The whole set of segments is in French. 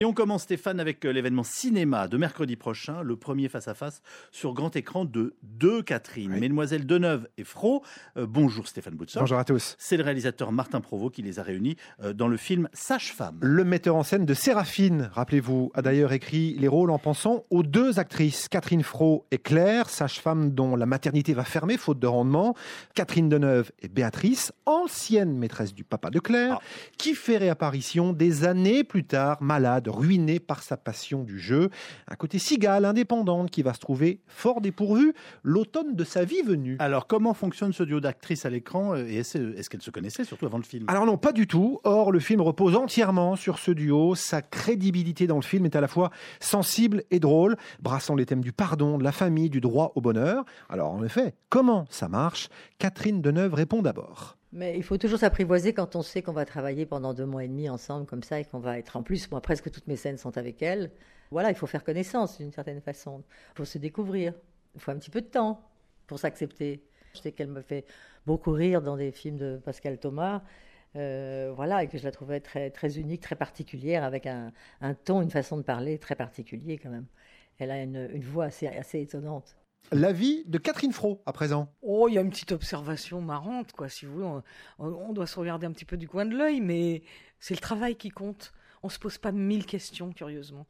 Et on commence, Stéphane, avec l'événement cinéma de mercredi prochain, le premier face-à-face sur grand écran de Deux Catherine. Oui. Mesdemoiselles Deneuve et Frot. Bonjour Stéphane Boutsoff. Bonjour à tous. C'est le réalisateur Martin Provost qui les a réunis dans le film Sage-Femme. Le metteur en scène de Séraphine, rappelez-vous, a d'ailleurs écrit les rôles en pensant aux deux actrices, Catherine Frot et Claire, sage-femme dont la maternité va fermer faute de rendement, Catherine Deneuve et Béatrice, ancienne maîtresse du papa de Claire, qui fait réapparition des années plus tard, malade, ruinée par sa passion du jeu. Un côté cigale, indépendante, qui va se trouver fort dépourvue l'automne de sa vie venue. Alors, comment fonctionne ce duo d'actrices à l'écran et est-ce qu'elles se connaissaient, surtout avant le film ? Alors non, pas du tout. Or, le film repose entièrement sur ce duo. Sa crédibilité dans le film est à la fois sensible et drôle, brassant les thèmes du pardon, de la famille, du droit au bonheur. Alors, en effet, comment ça marche ? Catherine Deneuve répond d'abord. Mais il faut toujours s'apprivoiser quand on sait qu'on va travailler pendant 2 mois et demi ensemble comme ça et qu'on va être en plus, moi presque toutes mes scènes sont avec elle. Voilà, il faut faire connaissance d'une certaine façon. Il faut se découvrir. Il faut un petit peu de temps pour s'accepter. Je sais qu'elle me fait beaucoup rire dans des films de Pascal Thomas. Voilà, et que je la trouvais très, très unique, très particulière, avec un ton, une façon de parler très particulier quand même. Elle a une voix assez étonnante. L'avis de Catherine Frot, à présent. Oh, il y a une petite observation marrante, quoi. Si vous voulez, on doit se regarder un petit peu du coin de l'œil, mais c'est le travail qui compte. On se pose pas 1000 questions, curieusement.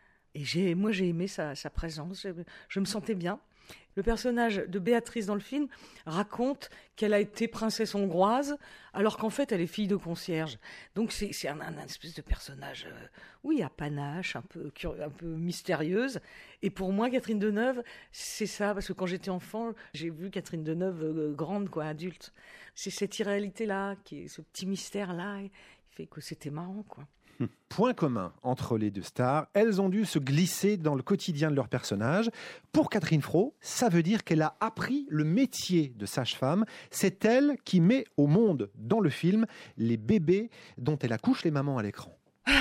Et moi, j'ai aimé sa présence. Je me sentais bien. Le personnage de Béatrice dans le film raconte qu'elle a été princesse hongroise, alors qu'en fait, elle est fille de concierge. Donc, c'est un espèce de personnage, à panache, un peu mystérieuse. Et pour moi, Catherine Deneuve, c'est ça, parce que quand j'étais enfant, j'ai vu Catherine Deneuve grande, adulte. C'est cette irréalité-là, ce petit mystère-là, qui fait que c'était marrant, quoi. Point commun entre les deux stars, elles ont dû se glisser dans le quotidien de leurs personnages. Pour Catherine Frot, ça veut dire qu'elle a appris le métier de sage-femme. C'est elle qui met au monde, dans le film, les bébés dont elle accouche les mamans à l'écran.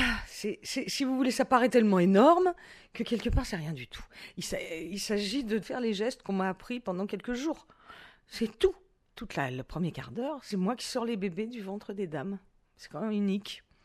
Si vous voulez, ça paraît tellement énorme que quelque part, c'est rien du tout. Il s'agit de faire les gestes qu'on m'a appris pendant quelques jours. C'est tout. Le premier quart d'heure, c'est moi qui sors les bébés du ventre des dames. C'est quand même unique.